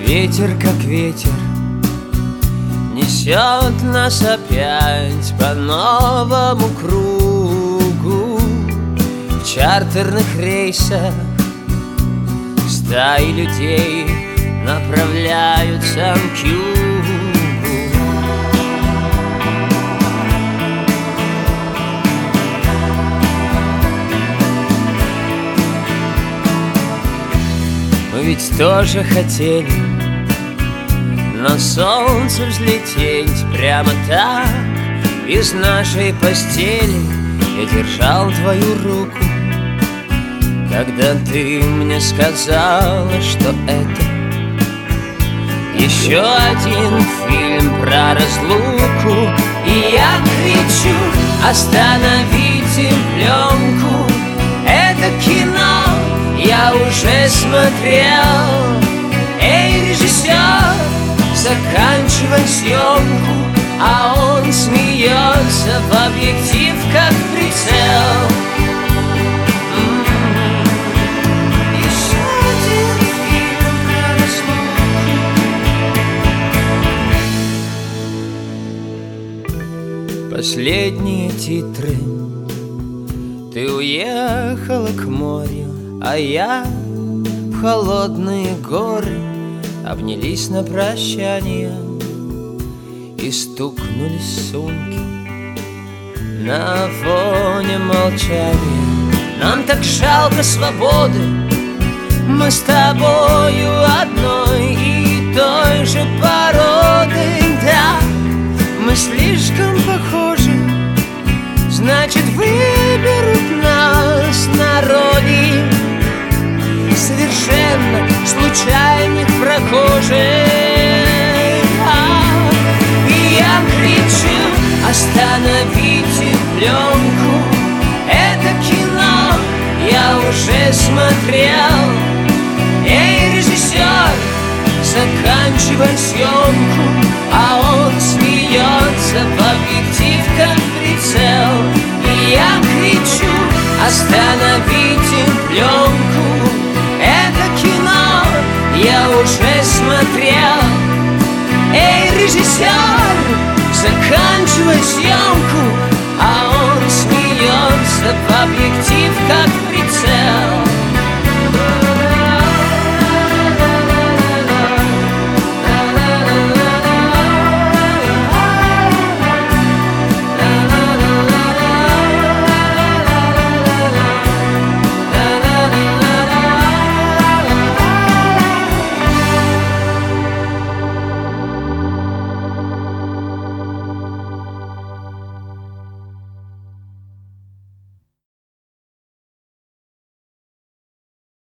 Ветер, как ветер, несет нас опять по новому кругу. В чартерных рейсах стаи людей направляются к югу. Мы ведь тоже хотели на солнце взлететь прямо так из нашей постели. Я держал твою руку, когда ты мне сказала, что это еще один фильм про разлуку. И я кричу: остановите пленку, это кино я уже смотрел. Эй, режиссер, заканчивай съемку. А он смеется в объектив, как прицел. Еще один фильм про разлуку. Последние титры. Ты уехала к морю, а я в холодные горы. Обнялись на прощание и стукнулись сумки на фоне молчания. Нам так жалко свободы, мы с тобою одной и той же породы. Да, мы слишком похожи, значит, выберут нас на роли совершенно случайных прохожих. И я кричу: остановите пленку, это кино я уже смотрел. Эй, режиссер, заканчивай съемку. А он смеется в объектив, как прицел. И я кричу: остановите пленку, это кино я уже смотрел. Эй, режиссер, заканчивай съемку. А он смеется в объектив, как